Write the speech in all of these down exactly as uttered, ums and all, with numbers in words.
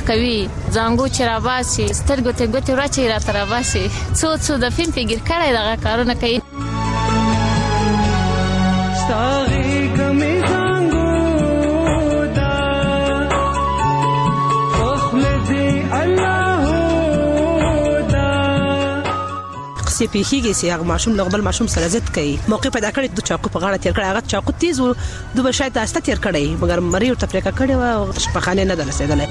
کوي زنګو چې راباسي سترګو ته ګوتې راچي را تراباسي څو څو د فلم فګر کړي دغه کارونه کوي ستاري ګمې زنګو دا خپل دې الله دا څه پیخیږي چې هغه ماشوم لغبل ماشوم سره ضد کوي موقع پیدا کړی د چاقو په غاړه تیر کړی هغه چاقو تیز و دوه شاید تاسو تیر کړی مګر مری او تفریقه کړی و او شپخانه نه درسېدلې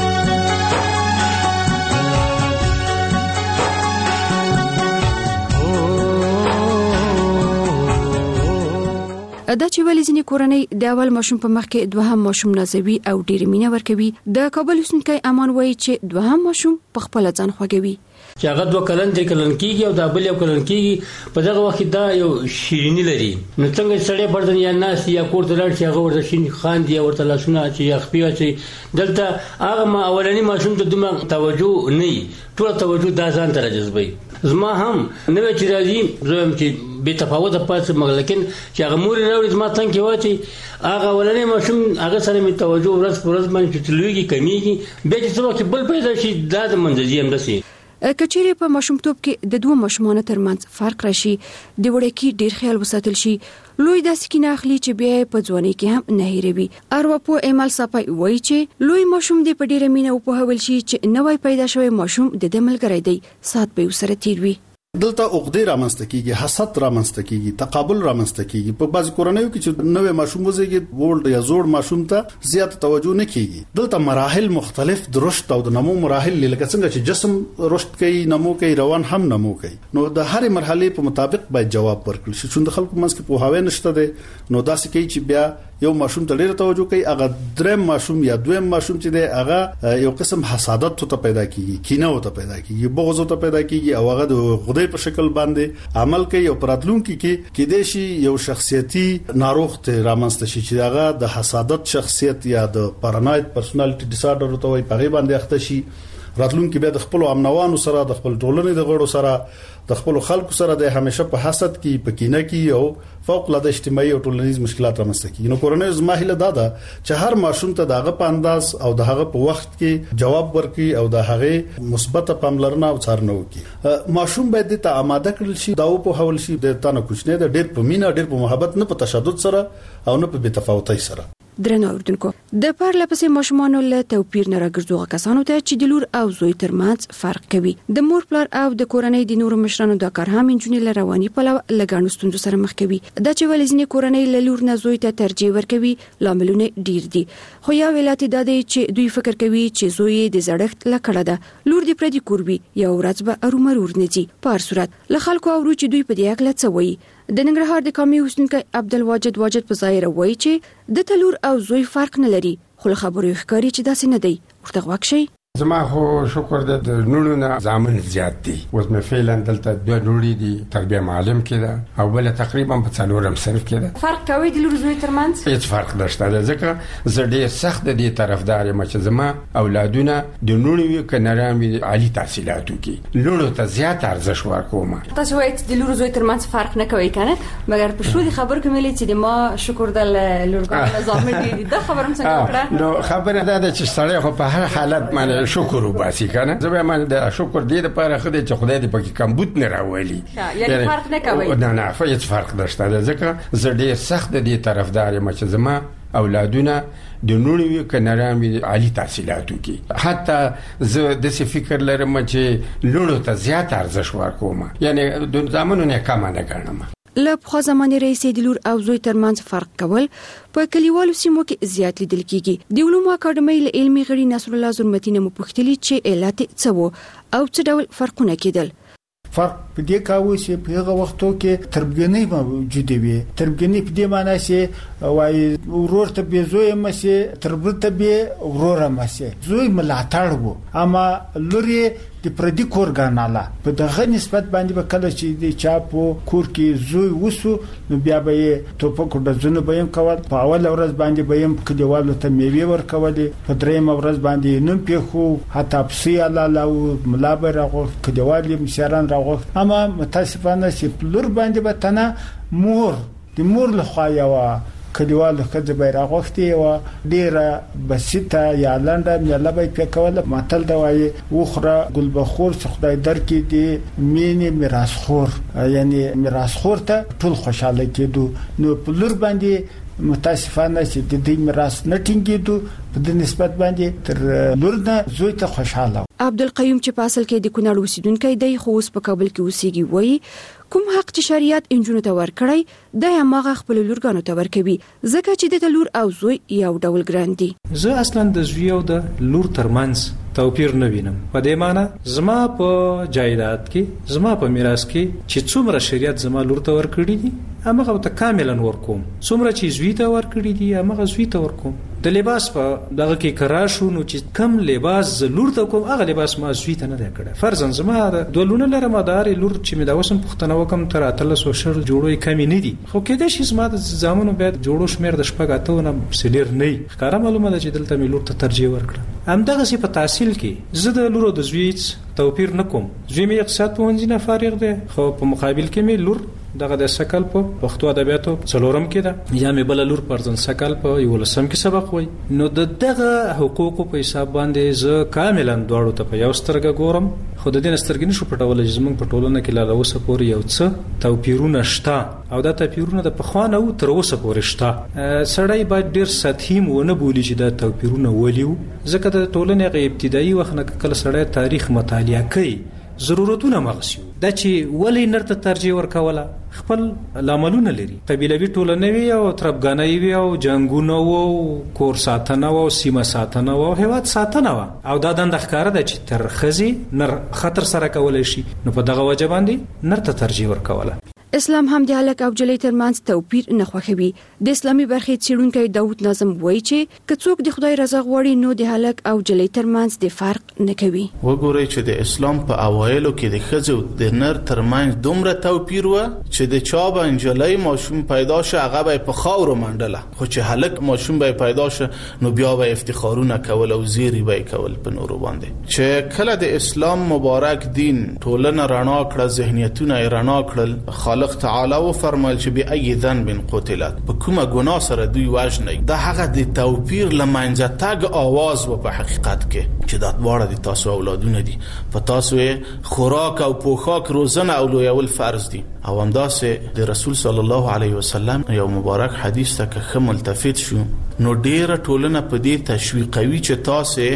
دا چې ولې ځینې کورنۍ د اول ماشوم په مخ کې دوهم ماشوم نازوي او ډېر مینه ورکوي د کابل اوسېدونکي امان وایي چې دوهم ماشوم په خپل ځان خوږوي چې هغه دوه کلن درې کلن کېږي او دا بل یو کلن کېږي په دغه وخت دا یو شیرینی لري نو څنګه سړی بردن یا ناس یا کور ته لاړ شي هغه ورته شین خاندي او ورته لاسونه چې خپې اچي دلته هغه ما اولنی ماشوم ته دومره توجه نه ټول توجه دا ځان ته راجذبوي زما هم نو چې راځي زم چې به تفاوت پاتې مګر لیکن چې هغه مور راوړي زما څنګه کې واچي هغه ولنې ماشوم هغه سره می توجه ورځ پر ورځ باندې چټلويږي کمیږي به چې څو کې بل پیدا شي دا د منځي هم دسي کچېره په ماشومتوب کې د دوه ماشومانو ترمنځ فرق راشي د وړکې ډیر خیال وساتل شي لوی داسې کې نه اخلي چې بیا په ځواني کې هم نه هېروي ارواپو ایمل صفای وایي چې لوی ماشوم د پډیره مینه او په هول شي چې نوې پیدا شوی ماشوم د دملګری دی سات به وسره تیروي دلته عقده رامنځته کیږي حسد رامنځته کیږي تقابل رامنځته کیږي په بعض کورنیو کې چې نوې ماشوم وزيږي ولډ یا زوړ ماشوم ته زیات توجه نه کیږي دلته مراحل مختلف د رشد او د نمو مراحل لکه څنګه چې جسم رشد کوي نمو کوي روان هم نمو کوي نو د هر مرحله په مطابق باید جواب ورکړي شي چې د خلکو منځ کې په هاوی نشته ده نو داسې کوي چې بیا یو ماشوم ته ډیره توجه کوي هغه دریم ماشوم یا دویم ماشوم چې دی هغه یو قسم حسادت ته پیدا کیږي کینه ته پیدا کیږي بغض ته پیدا کیږي او هغه د غدې په شکل باندې عمل کوي او پراتلونکو کې کې د شي یو شخصیتي ناروغ ته رامنځته شي چې هغه د حسادت شخصیت یا د پارانوید پرسونالټي ډیس آرډر ته وایي په باندې اخته شي راتلونکو به د خپل امنوانو سره د خپل ټولنې د غړو سره د خپل خلکو سره د همیشه په حسد کې په کینه کې او فوق العاده اجتماعي او ټولنیز مشکلات رامنځته کیږي نو کورنۍ زماهله دادا چې هر ماشوم ته دغه په انداز او دغه په وخت کې جواب ورکړي او دغه مثبت پاملرنه او څارنه وکړي ماشوم باید ته آماده کړل شي دا په حول شي د تانه کوچنی د ډېر په مینا ډېر په محبت نه په تشدد سره او نه په بتفاوتۍ سره درنو اردوونکو د پرلپسې ماشومانو له توپیر نه راګرځوغه کسانو ته چې د لور او زوی ترمنځ فرق کوي د مور پلار او د کورنۍ د نورو مشرانو د کار هم انجونې له رواني پلو لګانو ستونزو سره مخ کوي دا چې ولې کورنۍ له لور نه زوی ته ترجیح ورکوي لاملونه ډیر دي خو یا ولایت د دې چې دوی فکر کوي چې زوی د زړښت لکړه ده لور د پردي کوربي یو ورځ به ارومرور نه دي په هر صورت له خلکو اورو چې دوی په دې اړه څه وایي د ننګرهار د قومي اوسیدونکو عبدالواجد واجد په ظاهر وایي چې د تلور او زوی فرق نه لري خو خبرو ښکاری چې داسې نه دی ورته واکشي زما خو شکر د نړو نه ځامن زیات دي اوس مې فعلا دلته دوه نړي دي تربیه معلم کړه او بل تقریبا په څلورم صرف کړه فرق کوي د لور زوی ترمنځ هیڅ فرق نشته ځکه زه ډېر سخت دي طرفدار یم چې زما اولادونه د نړو کنارام عالی تحصیلاتو کې لورو ته زیات ارزښت ورکوم تاسو وایئ د لور زوی ترمنځ فرق نه کوي کنه مګر په شو دي خبر کوملی چې د ما شکر د لورګانو ځامن دي دا خبرم څنګه کړه نو خبره ده چې سړی خو په هر حالت باندې شکر وباسي کنه زه به من د شکر دې لپاره خدای چې خدای دې پکې کمبود نه راولي یعنی فرق نه کوي نه نه هیڅ فرق نشته ځکه زه ډېر سخت دي طرفدار یم چې زما اولادونه د نړیوي کنارام عالی تحصیلاتو کې حتی زه د څه فکر لرم چې لونو ته زیات ارزښت ورکوم یعنی د زمانو نه کم نه ګڼم له پخوا زمانې رئیسې د لور او زوی ترمنځ فرق کول په کلیوالو سیمو کې زیات لیدل کیږي د علومو اکاډمۍ له علمي غړي نصر الله زرمتي نه مپوښتلي چې علت څه وو او څه ډول فرقونه کېدل فرق په دې کاوه چې په هغه وختو کې تربګنۍ موجوده وي تربګنۍ په دې معنی چې وایي ورور ته به زوی مسه تربر ته به ورور مسه زوی ملاتړ وو اما لوري د پردي کور غناله په دغه نسبت باندې به کله چې د چاپو کور کې زوی وسو نو بیا به توپک د زنه به يم کول په اول ورځ باندې به يم کډیوالو ته میوه ورکولې په دریم ورځ باندې نوم پیخو حتی پسې الله او ملابر راغو کډیوالې مشران راغو اما متاسفانه چې لور باندې به تنه مور د مور له خوا یو کلیوالو خځه بیرغ وختي او ډیره بسيطه یا لنډه مله به په کوله ماتل دا وایي وخره ګلبخور خدای درکې دي مینه میراثخور یعنی میراثخور ته ټول خوشاله کېدو نو په لور باندې متاسفانه چې د دې میراث نه ټینګېدو په د نسبت باندې تر لور نه زوی ته خوشاله. عبدالقیوم چې په اصل کې د کونړ اوسیدونکی دی خو اوس په کابل کې اوسېږي وایي کوم حق چې شریعت انجونو ته ورکړی د هغه خپل لورګانو ته ورکوي ځکه چې د لور او زوی یو ډول ګران دي. زه اصلا د زوی او د لور ترمنځ توپیر نه وینم. په دې معنی زما په جایداد کې زما په میراث کې چې څومره شریعت زما لور ته ورکړي دي هغه ته کاملا ورکوم، څومره چې زوی ته ورکړي دي هغه زوی ته ورکوم. د لباس په دغه کې کرا شو نو چې کم لباس لور ته کوم هغه لباس ما زوی ته نه دی کړی. فرضاً زما د دولونه لرم دار لور چې مې دا وسم پښتنه وکم تر اتلس وشر جوړوي کمی نه دي خو کېدای شي زما د زامنو بیا جوړو شمیر د شپږ اته نه سلیر نه ښکارا معلومه ده چې دلته مې لور ته ترجیح ورکړه. هم دغه سي په تحصیل کې زه د لور او د زوی توپیر نه کوم. زوی مې اقتصاد پوهنځي نه فارغ دی خو په مقابل کې مې لور دغه د سکل په پښتو ادبیاتو څلورم کې ده یا مې بل لور پرځن سکل په یو لسم کې سبق وای. نو د دغه حقوقو په حساب باندې زه کاملا دواړو ته په یو سترګه ګورم خو د دې سترګې نشو پټول چې زمونږ په ټولنه کې لا اوسه پورې یو څه توپیرونه شته او دا توپیرونه د پخوانه او تر اوسه پورې شته. سړی باید ډیر سطحي ونه بولی چې دا توپیرونه ولیو ځکه د ټولنې غي ابتدایي وخت نه کله سړی تاریخ مطالعه کوي ضرورتونه مغسیو دا چې ولی نرته ترجیح ورکوله خپل لاملونه لري. قبیلوي ټولنه وی او تربګانای وی او جنگونه او کور ساتنه او سیمه ساتنه او هیواد ساتنه او دا د ښکار د چې تر خزي نر خطر سره کولای شي نو په دغه وجه باندې نرته ترجیح ورکوله. اسلام هم د هلک او جلۍ ترمنځ توپیر نه خوښوي. د اسلامي برخې څېړونکی داود ناظم وایي چې که څوک د خدای رضا غواړي نو د هلک او جلۍ ترمنځ د فرق نه کوي. وګورئ چې د اسلام په اوایلو کې د ښځو د نر ترمنځ دومره توپیر و چې د چا به انجلۍ ماشوم پیدا شه هغه به په خاورو منډله خو چې هلک ماشوم به پیدا شه نو بیا به افتخارونه کول او زیری به کول په نورو باندې. چې کله د اسلام مبارک دین ټولنه رڼا کړه ذهنیتونه رڼا کړل خالق تعالی و فرمایل چې به ای ذنب قتلت په کومه ګناه سره دوی وژني دا هغه د توپیر لمنځه تګ आवाज و په حقیقت کې چې دا دواړه د تاسو اولادونه دي په تاسو خوراک او پوښاک روزنه او لویول فرض دي. او همداسې د رسول صلی الله علیه وسلم یو مبارک حدیث ته که ملتفت شو نو ډیره ټولنه په دې تشویقوي چې تاسو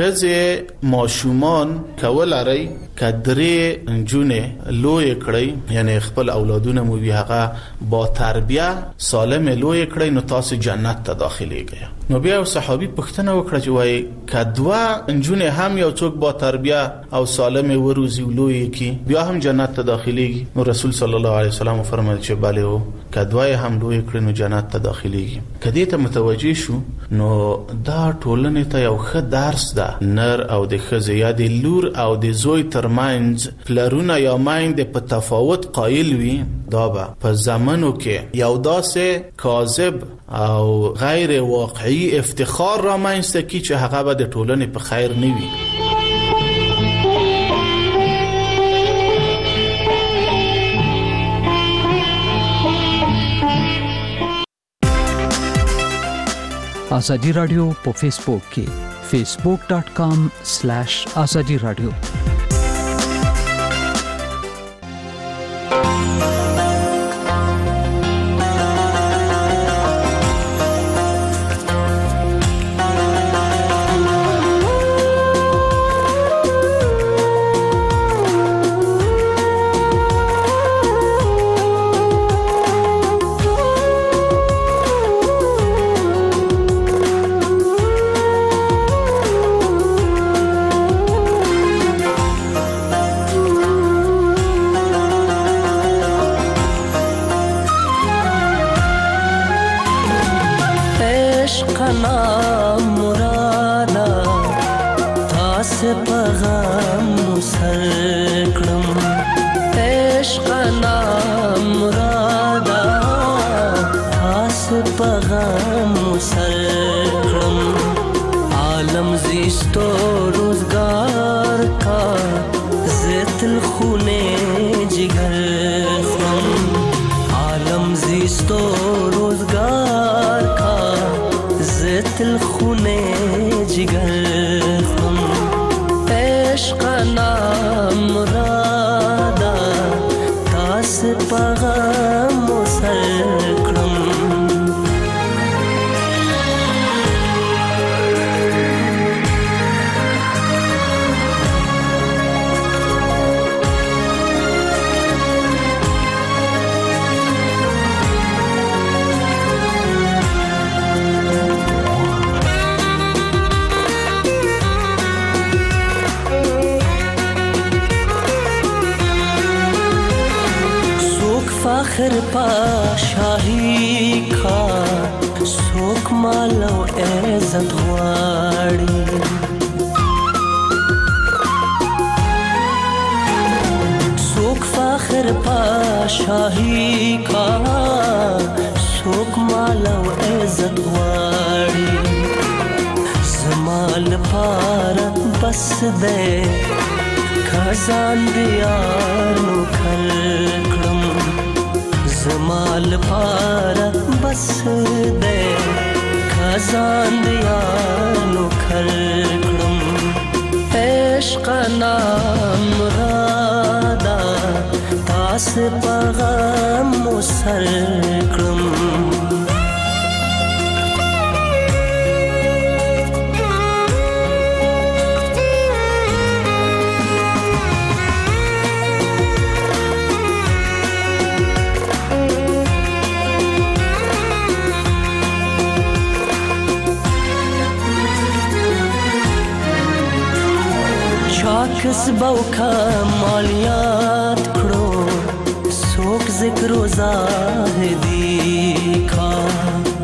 خزه ماشومان کولای کدرې انجونه لوی کړی یعنی خپل اولادونه مو وی هغه با تربیه سالم لوی کړی نو تاسو جنت ته داخليږئ. نو بیا صحابي پوښتنه وکړه چې وای کدوا انجونه هم یو څوک با تربیه او سالم وروزي لوی کی بیا هم جنت ته داخليږي. نو رسول صلی الله علیه وسلم فرمایي چې bale او کدوا هم لوی کړی نو جنت ته داخليږي. کدی ته متوجي شو نو دا ټولنه ته یو ښه درس ده. نر او د ښځې یا د لور او د زوی ترمنځ پلرونه یا مایند په تفاوت قایل وي دا به په زمانو کې یو داسې کاذب او غیر واقعي افتخار را مینسته کی چې هغه به د ټولنې په خیر نه وي. آزادی رادیو په فیسبوک کې facebook dot com slash azadi radio जिस्तो रोजगार فخر پا شاهی کا سوک مالو عزت غواړي سوک فخر پا شاهی کا سوک مالو عزت غواړي زمال پار بس دے خزان دیانو کلکړم زمال پار بس دے خزان دیانو کلکړم عشق نام رادا تاس پیغام سر کړم کسبو کا مالیات کړو سوک ذکر و زاهدی کا